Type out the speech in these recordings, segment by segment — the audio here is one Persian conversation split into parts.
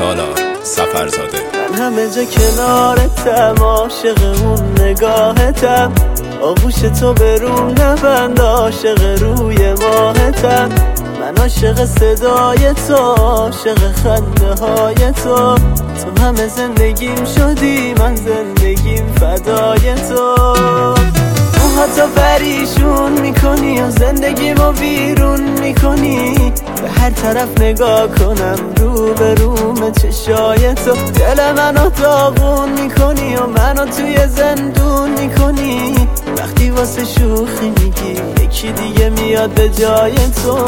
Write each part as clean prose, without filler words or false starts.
سالار سفرزاده. من همه جا کنارتم، عاشق اون نگاهتم، آغوش تو به روم نبند، عاشق روی ماهتم. من عاشق صدای تو، عاشق خنده های تو. تو همه زندگیم شدی، من زندگیم فدای تو. موهاتو پریشون میکنی و زندگیمو بیرون میکنی، به هر طرف نگاه کنم رو به روم چشای تو. دل منو داغون میکنی و منو توی زندون میکنی، وقتی واسه شوخی میگی یکی دیگه میاد به جای تو.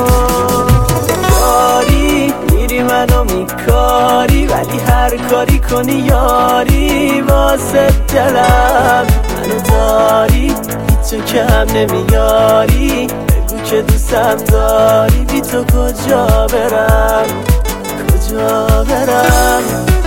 یاری میری منو میکاری، ولی هر کاری کنی یاری واسه دلم. منو داری تو کم نمیاری، بگو که دوستم داری، بی تو کجا برم، کجا برم.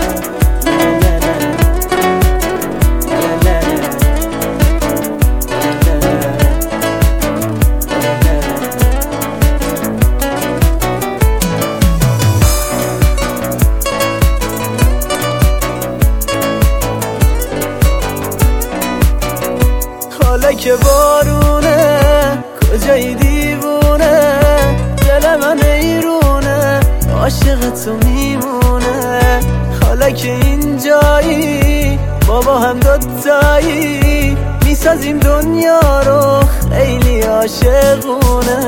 حالا که بارونه کجایی دیوونه، دل من ایرونه عاشق تو میمونه. حالا که اینجایی بابا هم دوتایی، میسازیم دنیا رو خیلی عاشقونه.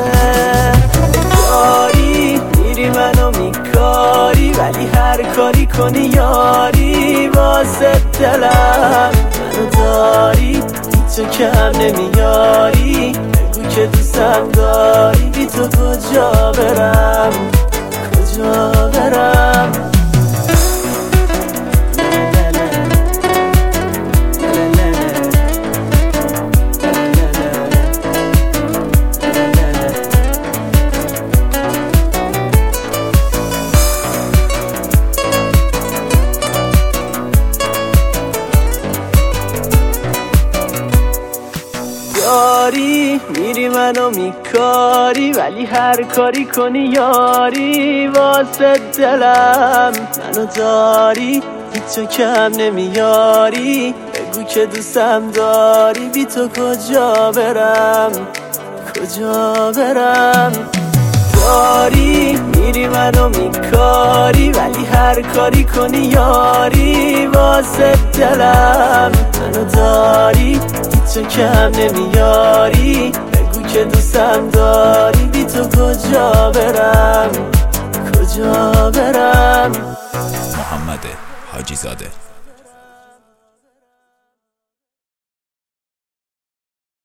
یاری میری منو میکاری، ولی هر کاری کنی یاری واسه دلم. منو داری تو کم نمیاری، بگو که دوستم داری، بی تو کجا برم، کجا برم. یاری میری منو میکاری، ولی هر کاری کنی یاری واسه دلم. منو داری تو کم نمیاری، بگو که دوستم داری، بی تو کجا برم، کجا برم. یاری میری منو میکاری، ولی هر کاری کنی یاری واسه دلم. منو داری تو کم نمیاری، بگو که دوستم داری، بی تو کجا برم، کجا برم. محمد حاجی زاده.